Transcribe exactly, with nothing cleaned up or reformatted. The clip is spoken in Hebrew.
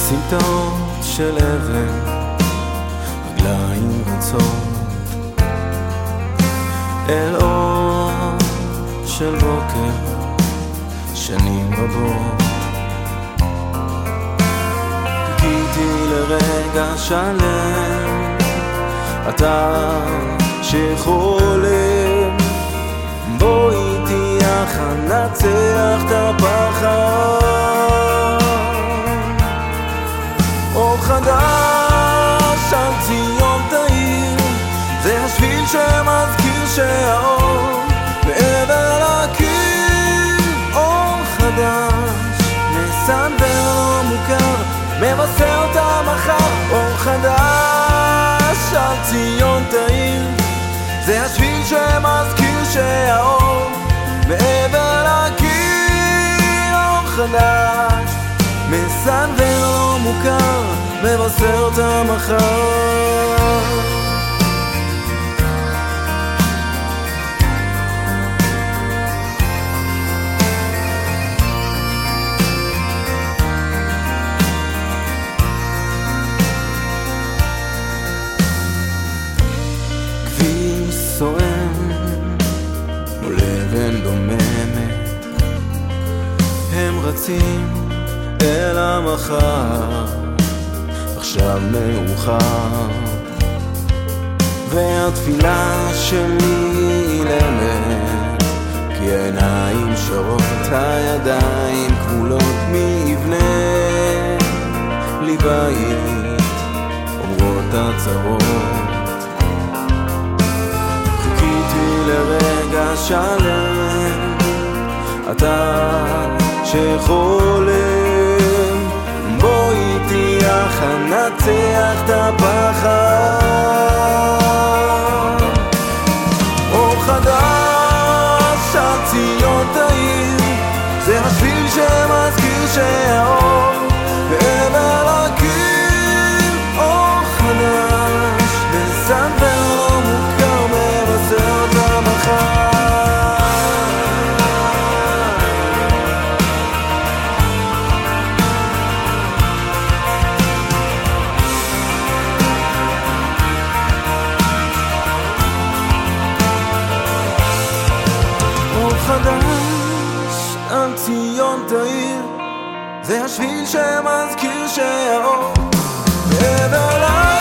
סמטאות של אבן, רגליים רצות אל אור של בוקר, שנים רבות חיכיתי לרגע שלם, אתה שחולם, בוא איתי יחד נצח את הפחד. אור חדש על ציון תאיר, זה השביל שמזכיר שהאור מעבר לקיר. אור חדש מסנוור לא מוכר, מבשר את המחר. אור חדש על ציון תאיר, זה השביל שמזכיר שהאור מעבר לקיר. אור חדש מסנוור לא מוכר, מבשר את המחר. כביש סואן מול אבן דוממת, הם רצים אל המחר, עכשיו מאוחר, והתפילה שלי אילמת, כי העיניים שרות, הידיים כבולות מבנה לי בית, אומרות הצרות. חיכיתי לרגע שלם, אתה שחולם, בוא איתי יחד נצח את הפחד. אור חדש על ציון תאיר, זה השביל שמזכיר שהאור מעבר לקיר. אור חדש מסנוור לא מוכר, מבשר את המחר. חדש על ציון תאיר, זה השביל שמזכיר שהאור מעבר לקיר.